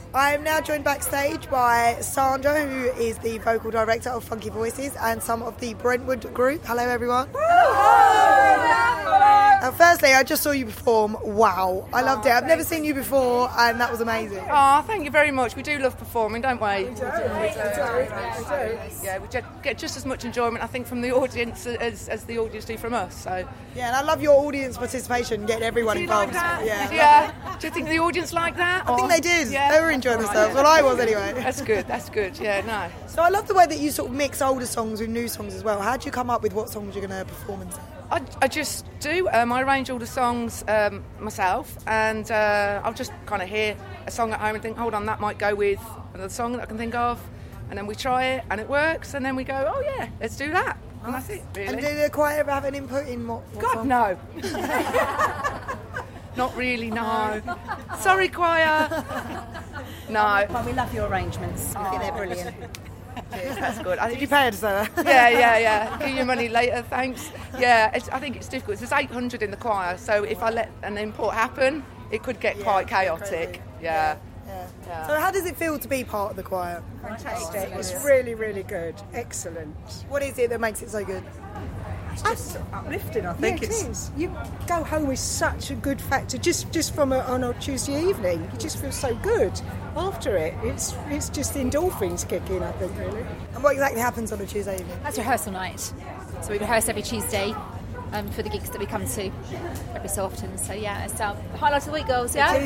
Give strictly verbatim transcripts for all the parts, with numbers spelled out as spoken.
I am now joined backstage by Sandra, who is the vocal director of Funky Voices, and some of the Brentwood group. Hello, everyone. Uh, firstly, I just saw you perform. Wow, I loved it. I've never seen you before, and that was amazing. Oh, thank you very much. We do love performing, don't we? We do. We do. We do. Yeah, we get just as much enjoyment, I think, from the audience as, as the audience do from us. So. Yeah, and I love your audience participation, getting everyone do you involved. Like that? Yeah. Yeah. Do you think the audience like that? I think they did. Yeah. They were enjoying themselves. Well, I was anyway. That's good. That's good. Yeah, no. So I love the way that you sort of mix older songs with new songs as well. How do you come up with what songs you're going to perform and sing? I, I just do. Um, I arrange all the songs um, myself, and uh, I'll just kind of hear a song at home and think, hold on, that might go with another song that I can think of, and then we try it, and it works, and then we go, oh yeah, let's do that, and that's it, really. And did the choir ever have an input in what, what God, song? no. Not really, no. Sorry, choir. No. Well, we love your arrangements. I think they're brilliant. Cheers, that's good. I think Did you pay her to say that? Yeah, yeah, yeah. Give you money later, thanks. Yeah, it's, I think it's difficult. There's eight hundred in the choir, so if I let an import happen, it could get Yeah, quite chaotic. Yeah. Yeah. Yeah. So how does it feel to be part of the choir? Fantastic. It's really, really good. Excellent. What is it that makes it so good? It's just uplifting, I think. Yeah, it is. You go home with such a good factor, just just from a, on a Tuesday evening. You just feel so good after it. It's it's just endorphins kick in, I think, really. And what exactly happens on a Tuesday evening? That's rehearsal night. So we rehearse every Tuesday um, for the gigs that we come to every so often. So yeah, it's um, the highlight of the week, girls. Yeah.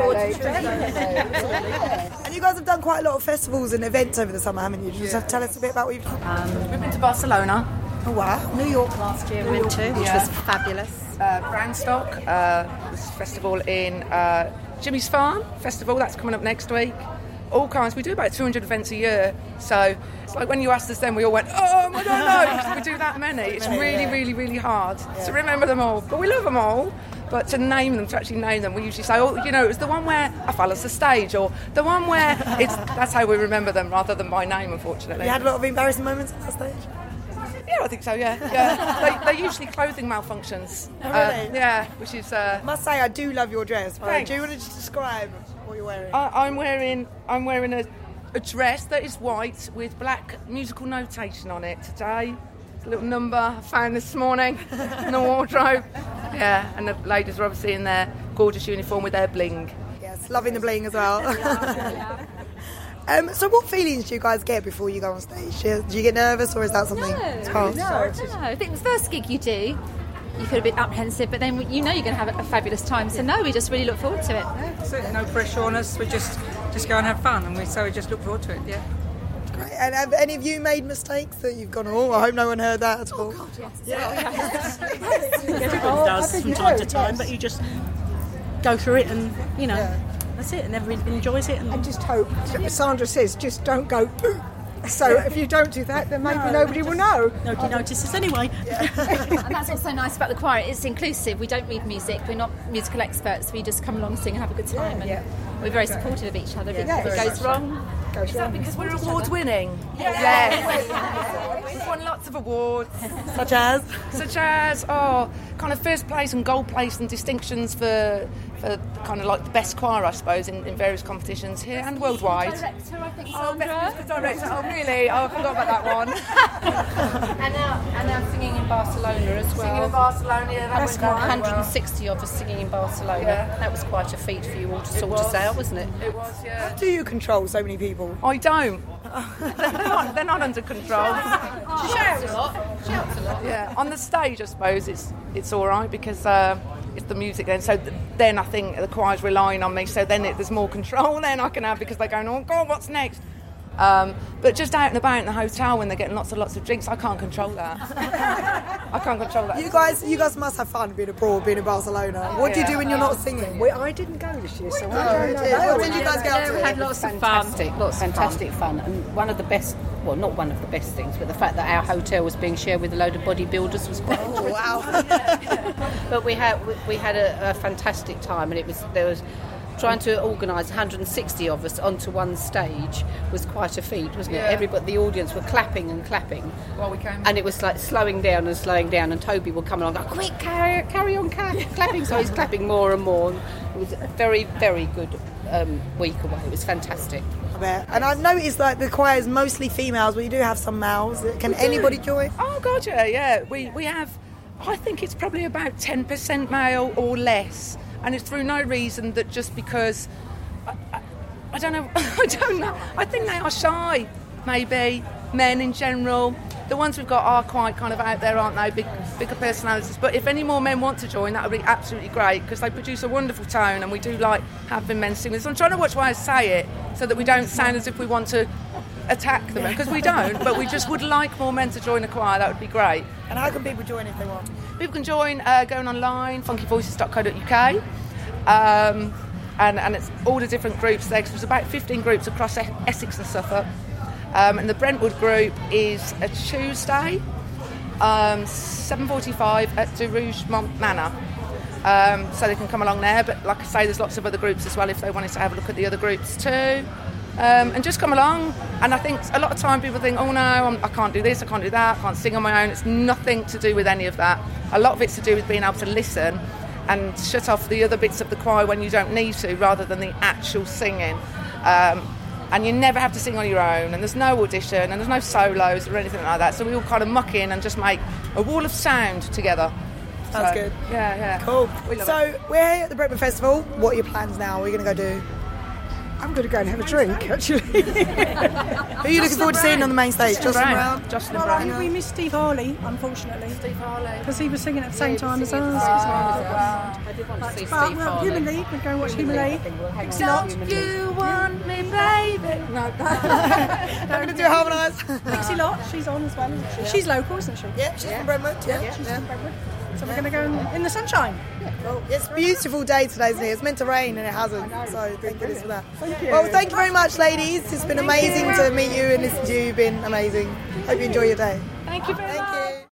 And you guys have done quite a lot of festivals and events over the summer, haven't you? Just tell us a bit about what you've done. Um, we've been to Barcelona. Oh wow. New York last year we went to, which Yeah. was fabulous. Uh, Brandstock, uh, this festival in uh, Jimmy's Farm Festival, that's coming up next week. All kinds. We do about two hundred events a year, so it's like when you asked us then, we all went, oh, I don't know, because we do that many. It's really, really, really hard to remember them all, but we love them all. But to name them, to actually name them, we usually say, oh, you know, it was the one where I fell off the stage, or the one where it's. That's how we remember them, rather than by name, unfortunately. You had a lot of embarrassing moments on that stage? Yeah, I think so, yeah. yeah. they, they're usually clothing malfunctions. Oh, really? Uh, yeah, which is... Uh, I must say, I do love your dress. Right? Thanks. Do you want to just describe what you're wearing? I, I'm wearing I'm wearing a, a dress that is white with black musical notation on it today. It's a little number I found this morning in the wardrobe. Yeah, and the ladies are obviously in their gorgeous uniform with their bling. Yes, loving the bling as well. um, so what feelings do you guys get before you go on stage? Do you, do you get nervous, or is that something No. that's past? No, I think the first gig you do, you feel a bit apprehensive, but then you know you're going to have a fabulous time. So no, we just really look forward to it. So no pressure on us. We just just go and have fun, and we so we just look forward to it. Yeah. Great. And have any of you made mistakes that you've gone, oh, I hope no one heard that at all? Oh God, yes. Everyone does from time to time, but you just go through it, and you know Yeah. that's it, and everyone enjoys it. And And just hope, Sandra says, just don't go, "Ooh." So if you don't do that, then maybe nobody will know. nobody notices anyway. And that's what's so nice about the choir. It's inclusive. We don't read music. We're not musical experts. We just come along, sing, and have a good time. And Yeah. we're very supportive of each other. If Yeah, it very goes wrong, Goes wrong. Because we're award winning. Yes. We've won lots of awards. Such as? Such as, oh, kind of first place and gold place and distinctions for for kind of like the best choir, I suppose, in, in various competitions here and worldwide. director, I think, Oh, Sandra. best musical director. Oh, really? Oh, I forgot about that one. And now, and now singing in Barcelona as well. Singing in Barcelona, yeah, that went one quite hundred well. sixty of us singing in Barcelona. Yeah. That was quite a feat for you all to It sort was. us out, wasn't it? It was, yeah. Do you control so many people? I don't. they're, not, they're not under control. Shouts a lot. Shouts a lot. Yeah, on the stage, I suppose it's it's all right because uh, it's the music then. So th- then I think the choir's relying on me. So then it, there's more control then I can have because they're going, oh God, what's next? Um, but just out and about in the hotel when they're getting lots and lots of drinks, I can't control that. I can't control that. You guys, you guys must have fun being abroad, being in Barcelona. What do you do when you're not singing? We, I didn't go this year, so I Oh, don't know. dear. What did you guys get up Yeah, we to? had lots of fun. Fantastic, lots fantastic fun. And one of the best, well, not one of the best things, but the fact that our hotel was being shared with a load of bodybuilders was quite Oh, wow. But we had we, we had a, a fantastic time, and it was there was trying to organise one hundred sixty of us onto one stage was quite a feat, wasn't it? Yeah. Everybody, the audience were clapping and clapping, While we came. and it was like slowing down and slowing down. And Toby would come along, and go, quick, carry, carry on, ca- clapping. So he's clapping more and more. It was a very, very good, um, week away. It was fantastic. I bet. And I've noticed like the choir is mostly females, but you do have some males. Can anybody join? Oh God, yeah, yeah. We we have. I think it's probably about ten percent male or less, and it's through no reason that just because. I, I, I don't know. I don't know. I think they are shy. Maybe men in general. The ones we've got are quite kind of out there, aren't they? Big, bigger personalities. But if any more men want to join, that would be absolutely great because they produce a wonderful tone, and we do like having men sing. So I'm trying to watch why I say it, so that we don't sound as if we want to attack them, because we don't. But we just would like more men to join the choir. That would be great. And how can people join if they want? People can join uh, going online, funky voices dot co dot uk. Um, and, and it's all the different groups there, because there's about fifteen groups across Essex and Suffolk. Um, and the Brentwood group is a Tuesday, um, seven forty-five at De Rougemont Manor. Um, so they can come along there. But like I say, there's lots of other groups as well if they wanted to have a look at the other groups too. Um, and just come along. And I think a lot of time people think, oh no, I'm, I can't do this, I can't do that, I can't sing on my own. It's nothing to do with any of that. A lot of it's to do with being able to listen and shut off the other bits of the choir when you don't need to, rather than the actual singing. Um, and you never have to sing on your own, and there's no audition, and there's no solos or anything like that. So we all kind of muck in and just make a wall of sound together. Sounds so, good. Yeah, yeah. Cool. We love so it. we're here at the Brentwood Festival. What are your plans now? What are you going to go do? I'm going to go and have a drink, actually. Who are you looking forward to seeing on the main stage? Justin Brown. Brown? Justin Well, Brown. I, we missed Steve Harley, unfortunately, Steve Harley. because he was singing at the same Yeah, time as he was us. singing as as well. well. I did want to see But Steve well, Harley. Human League, we'll go and watch Human League. Thanks a Don't lot. you want me, baby? No. I'm going to do harmonise. Pixie Lot, she's on as well, isn't she? She's local, isn't she? Yeah, she's from Brentwood. Yeah, She's yeah. from Brentwood. So we're going to go in, in the sunshine. Cool. It's a beautiful day today, isn't it? It's meant to rain and it hasn't. So thank goodness for that. Well, thank you very much, ladies. It's been amazing to meet you and listen to you. You've been amazing. Hope you enjoy your day. Thank you very much. Thank you.